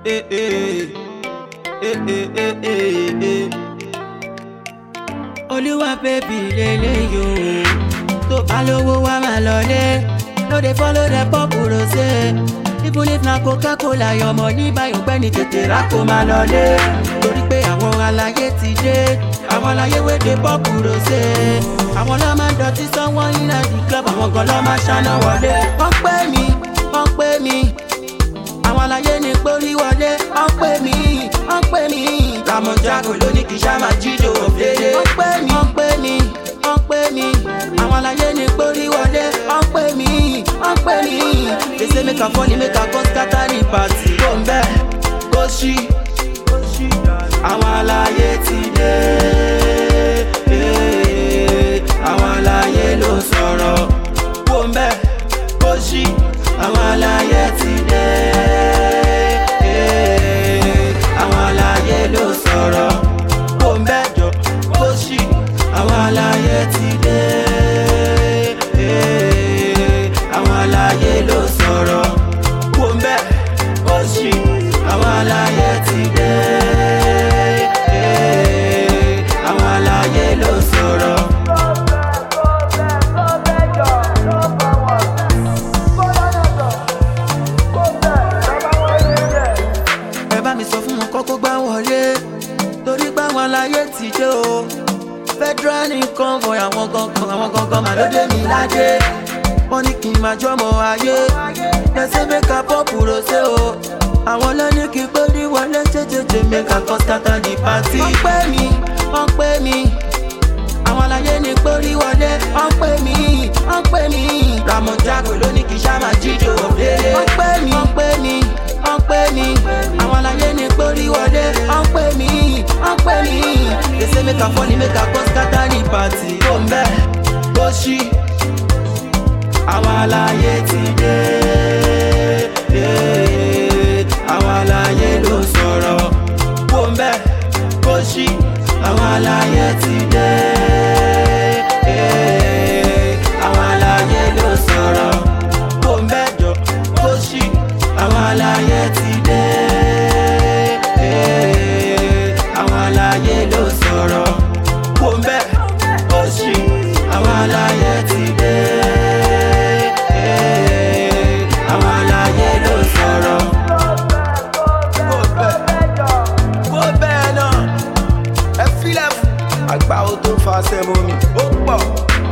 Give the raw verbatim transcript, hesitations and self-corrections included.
eh, eh, eh, eh, eh, eh, eh. Olúwa baby lele yo, tó bá lówó wá máa lọlé, no dey follow the purple rose. Even if na Coca-Cola your money buy your penny tètè rà kó máa lọlé. Torí pé àwọn aláyé ti dé, àwọn aláyé wey dey purple rose. Àwọn lọ́ máa ń dọ̀tí sanwó iná di club, àwọn kan lọ́ máa ṣáná wọlé. Wọ́n pè mí, wọ́n pè mí, àwọn aláyé ní pórí wọlé. Wọ́n pè mí, wọ́n pè mí, Ramon Jago ló ní kí n ṣá máa jíjó òflédè. Wọ́n pè mí, wọ́n pè mí, wọ́n pè mí, àwọn aláyé ní pórí wọlé. Wọ́n pè mí, wọ́n pè mí, they say make a funny, make a go scatter the party. Go mbẹ́, kó ṣí, àwọn aláyé ti dé. Àwọn aláyé ló sọ̀rọ̀. Go mbẹ́, kó ṣí, àwọn aláyé ti dé. Àwọn aláyé ló sọ̀rọ̀. Go mbẹ́ jọ, kó ṣí, àwọn aláyé ti dé. Àwọn aláyé ló sọ̀rọ̀. Go mbẹ́, kó ṣí, àwọn aláyé ti dé. Àwọn aláyé ló sọ̀rọ̀. Ẹ bá mi sọ fún wọn kọ́kọ́ gbá wọlé, torí pé àwọn aláyé ti dé o. Federal ní convoy àwọn gangan, àwọn gangan mà ló dé mi ládé. Wọ́n ní kí n máa jọmọ ayé, lẹ́sẹ̀ mẹ́ka pọ́pù rosé o. Àwọn lẹ́ni kí n pé ní wọlé jẹjẹjẹ mẹ́ka kan scatter the party. Wọ́n pè mí, wọ́n pè mí, àwọn aláyé ní pórí wọlé. Wọ́n pè mí, wọ́n pè mí, Ramon Jago ló ní kí n ṣá máa jíjó òflédè. Wọ́n pè mí, wọ́n pè mí, wọ́n pè mí, àwọn aláyé ní pórí wọlé. Wọ́n pè mí, wọ́n pè mí, they say make a funny, make a go scatter the party. Go mbẹ́, kó ṣí, àwọn aláyé ti dé. Àwọn aláyé ló sọ̀rọ̀. Go mbẹ́, kó ṣí, àwọn aláyé ti dé. Àwọn aláyé ló sọ̀rọ̀. Go mbẹ́ jọ, kó ṣí, àwọn aláyé ti dé. Àwọn aláyé ló sọ̀rọ̀. Go mbẹ́, kó ṣí, àwọn aláyé ti dé. Àwọn aláyé ló sọ̀rọ̀. Go bẹ́ẹ̀, go bẹ́ẹ̀ náà, ẹ fílẹ̀ fún àgbà ó tó fa sẹ́mu mi, ó pọ̀.